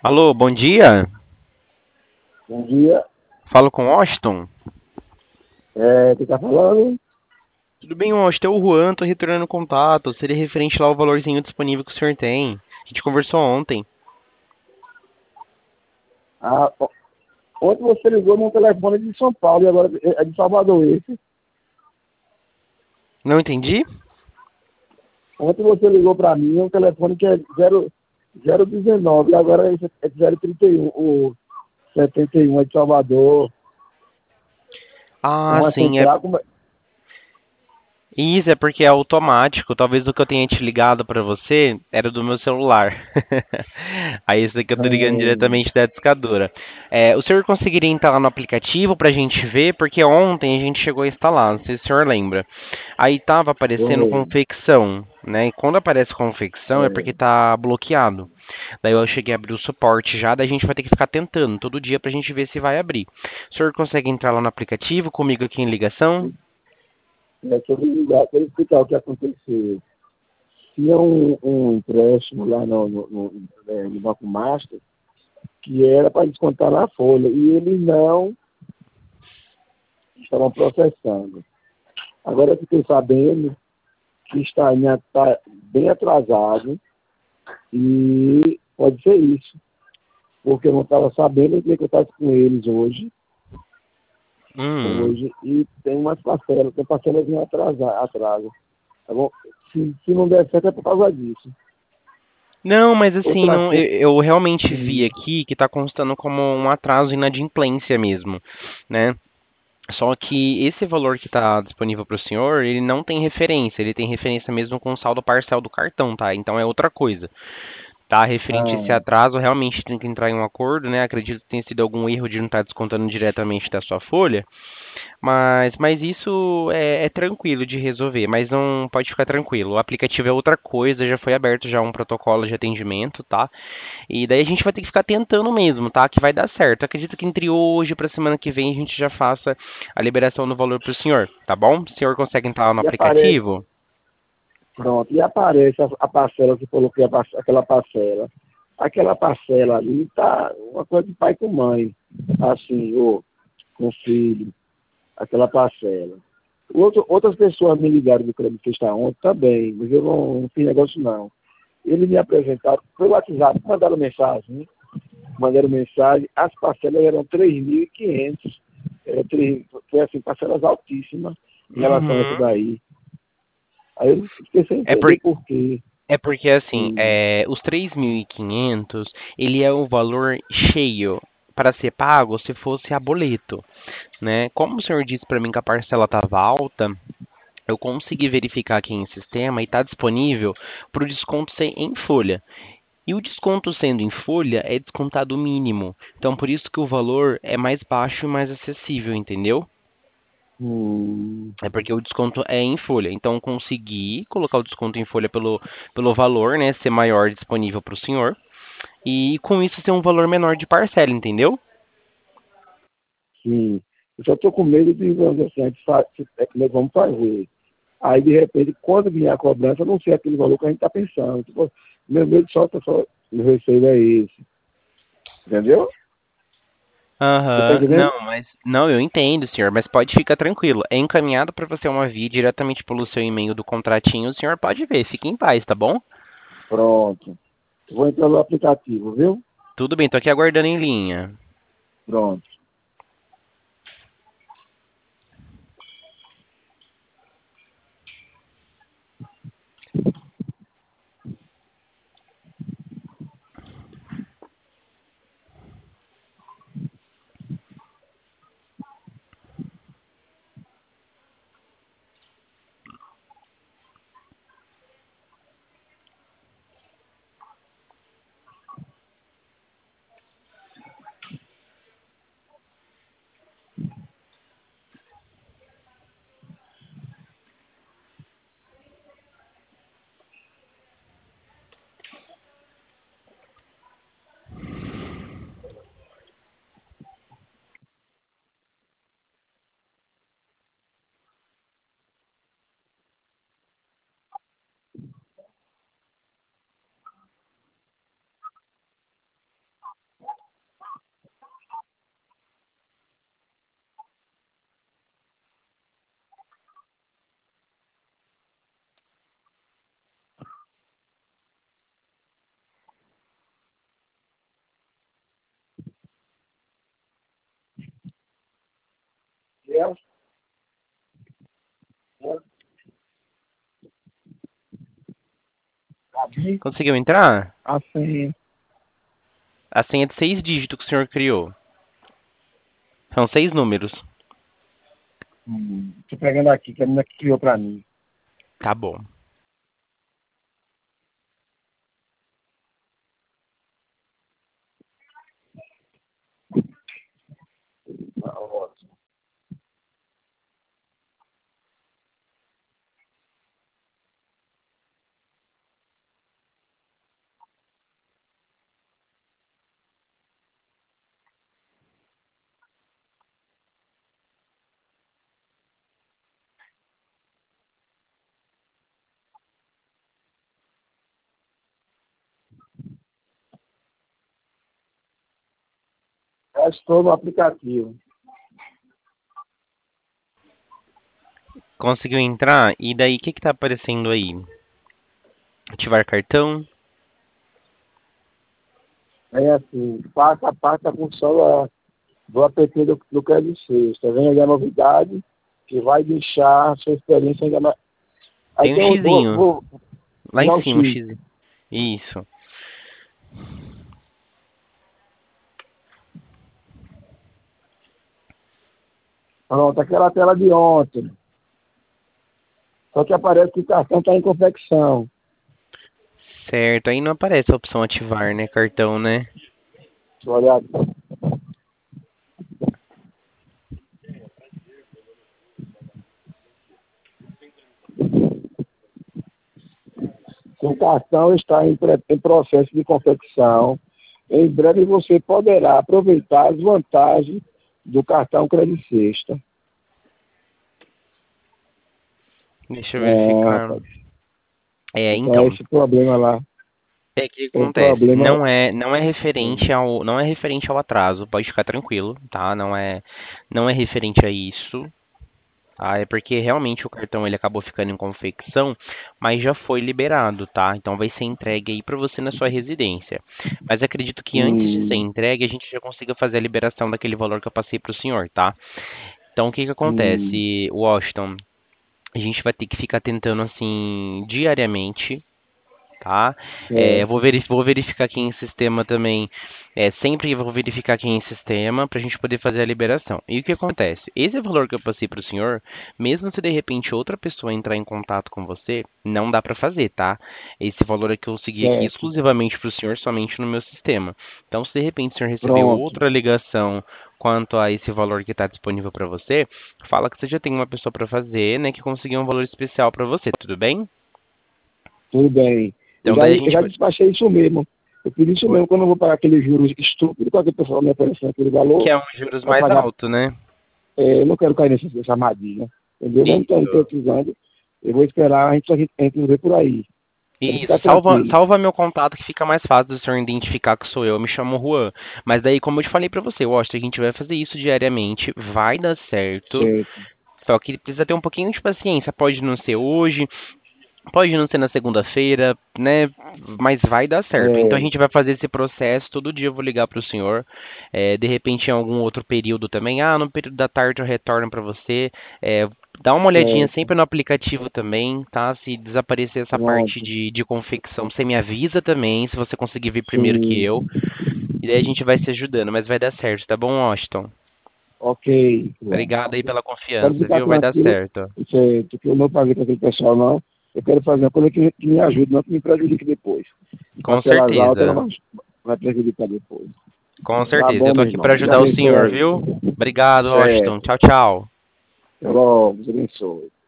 Alô, bom dia. Bom dia. Falo com Washington. Quem tá falando? Tudo bem, Washington? É o Juan, tô retornando o contato. Seria referente lá ao valorzinho disponível que o senhor tem. A gente conversou ontem. Ah, ontem você ligou num telefone de São Paulo e agora é de Salvador esse. Não entendi? Ontem você ligou para mim, um telefone que é 019 e agora esse é 031, o 71 é de Salvador. Ah, Uma sim, é central, isso, é porque é automático. Talvez o que eu tenha te ligado pra você era do meu celular. Aí esse daqui eu tô ligando diretamente da discadora. O senhor conseguiria entrar lá no aplicativo pra gente ver? Porque ontem a gente chegou a instalar, não sei se o senhor lembra. Aí tava aparecendo confecção, né? E quando aparece confecção é porque tá bloqueado. Daí eu cheguei a abrir o suporte já, daí a gente vai ter que ficar tentando todo dia pra gente ver se vai abrir. O senhor consegue entrar lá no aplicativo comigo aqui em ligação? deixa eu ligar, deixa eu explicar o que aconteceu. Tinha um empréstimo lá no Banco Master que era para descontar na folha e eles não estavam processando. Agora eu fiquei sabendo que está bem atrasado e pode ser isso, porque eu não estava sabendo, eu queria que eu estava com eles Hum. hoje, e tem umas parcelas, tem parcelas em atraso, tá bom? Se não der certo é por causa disso. Não, mas assim, Outra não, coisa, eu realmente vi aqui que tá constando como um atraso inadimplência mesmo, né? Só que esse valor que está disponível para o senhor, ele não tem referência, ele tem referência mesmo com o saldo parcial do cartão, tá? Então é outra coisa. Tá, referente a esse atraso, realmente tem que entrar em um acordo, né? Acredito que tenha sido algum erro de não estar descontando diretamente da sua folha, mas isso é tranquilo de resolver, mas não pode ficar tranquilo. O aplicativo é outra coisa, já foi aberto já um protocolo de atendimento, tá? E daí a gente vai ter que ficar tentando mesmo, tá? Que vai dar certo. Acredito que entre hoje para semana que vem a gente já faça a liberação do valor para o senhor, tá bom? O senhor consegue entrar lá no e aparece, aplicativo? pronto, e aparece a parcela que coloquei, aquela parcela. Aquela parcela ali tá uma coisa de pai com mãe, assim, ou com filho, aquela parcela. Outras pessoas me ligaram do Crédito Fiesta ontem também, mas eu não fiz negócio não. Eles me apresentaram, foi o WhatsApp, mandaram mensagem, as parcelas eram 3.500, foi assim, parcelas altíssimas em relação a isso Uhum. daí. Aí eu fiquei sem É, por, entender por quê. é porque assim, Sim. os 3.500 ele é o valor cheio para ser pago se fosse a boleto, né? Como o senhor disse para mim que a parcela estava alta, eu consegui verificar aqui em sistema e está disponível para o desconto ser em folha. E o desconto sendo em folha é descontado o mínimo. Então por isso que o valor é mais baixo e mais acessível, entendeu? Hum, É porque o desconto é em folha. Então consegui colocar o desconto em folha pelo valor, né, ser maior disponível para o senhor. E com isso ser um valor menor de parcela, entendeu? sim. Eu só estou com medo de, vamos dizer assim, nós vamos fazer. Aí, de repente, quando vier a cobrança, eu não sei aquele valor que a gente está pensando. Tipo, meu medo só, meu receio é esse. Entendeu? Você está Aham, entendendo? não, mas não, eu entendo, senhor, mas pode ficar tranquilo. É encaminhado para você uma via diretamente pelo seu e-mail do contratinho, o senhor pode ver, fique em paz, tá bom? Pronto. Vou entrar no aplicativo, viu? Tudo bem, tô aqui aguardando em linha. Pronto. Conseguiu entrar? Assim, A senha de 6 dígitos que o senhor criou. São 6 números. tô pegando aqui, que a menina que criou pra mim. Tá bom. Tá ótimo. Já estou no aplicativo. Conseguiu entrar? E daí, o que que tá aparecendo aí? Ativar cartão? É assim, faça a parte da função do app do Crédito Sexta. Vem aí a novidade que vai deixar a sua experiência ainda mais. Aí Tem um tem um, xizinho. Lá em dar o cima, um X. X. Isso. Pronto, aquela tela de ontem. Só que aparece que o cartão está em confecção. Certo. Aí não aparece a opção ativar, né? Cartão, né? Deixa eu olhar aqui. O cartão está em processo de confecção. Em breve você poderá aproveitar as vantagens do cartão Crédito Sexta. Deixa eu É, verificar. rapaz. É, Então é então. esse problema lá. É que O acontece, problema não é referente ao atraso, pode ficar tranquilo, tá? Não é referente a isso, tá? É porque realmente o cartão ele acabou ficando em confecção, mas já foi liberado, tá? Então vai ser entregue aí para você na sua residência. Mas acredito que antes de ser hum, entregue, a gente já consiga fazer a liberação daquele valor que eu passei para o senhor, tá? Então o que que hum, acontece, Washington? A gente vai ter que ficar tentando assim diariamente, tá? é, Vou verificar aqui em sistema também. Sempre vou verificar aqui em sistema para a gente poder fazer a liberação. E o que acontece? Esse valor que eu passei para o senhor, mesmo se de repente outra pessoa entrar em contato com você, não dá para fazer, tá? Esse valor é que eu segui aqui certo. exclusivamente para o senhor, somente no meu sistema. Então, se de repente o senhor receber Pronto. outra ligação quanto a esse valor que está disponível para você, fala que você já tem uma pessoa para fazer, né, que conseguiu um valor especial para você, tudo bem? Tudo bem. Então, daí a Eu gente já vai. despachei isso mesmo. Eu fiz isso mesmo quando eu vou pagar aqueles juros estúpidos, para que o pessoal me oferecendo aquele Que valor é um juros para mais pagar. alto, né? Eu não quero cair nessa armadilha. Entendeu? Mesmo que eu não Isso. esteja precisando, eu vou esperar a gente ver por aí. Pode Isso, ficar tranquilo. salva meu contato que fica mais fácil do senhor identificar que sou eu. Eu me chamo Juan. Mas daí, como eu te falei pra você, Washington, a gente vai fazer isso diariamente, vai dar certo. Certo. Só que precisa ter um pouquinho de paciência. Pode não ser hoje, pode não ser na segunda-feira, né? Mas vai dar certo. Então a É, gente vai fazer esse processo. Todo dia eu vou ligar pro senhor. De repente, em algum outro período também. Ah, no período da tarde eu retorno para você. Dá uma olhadinha certo. sempre no aplicativo também, tá? Se desaparecer essa parte Pronto. de confecção, você me avisa também, se você conseguir vir primeiro que Sim. eu. E daí a gente vai se ajudando, mas vai dar certo, tá bom, Washington? Ok, João. Obrigado aí pela Pode confiança, ficar viu? Vai dar tranquilo, certo. que eu não paguei para aquele pessoal, não. Eu quero fazer uma coisa que me ajude, não que me prejudique depois. Com Parcelas altas, ela certeza. vai prejudicar depois. Com Tá certeza. Eu bom, tô meu aqui para irmão. Deus ajudar o abençoe senhor, aí. viu? Obrigado, Washington. Certo. Tchau, tchau. Até logo. Deus abençoe.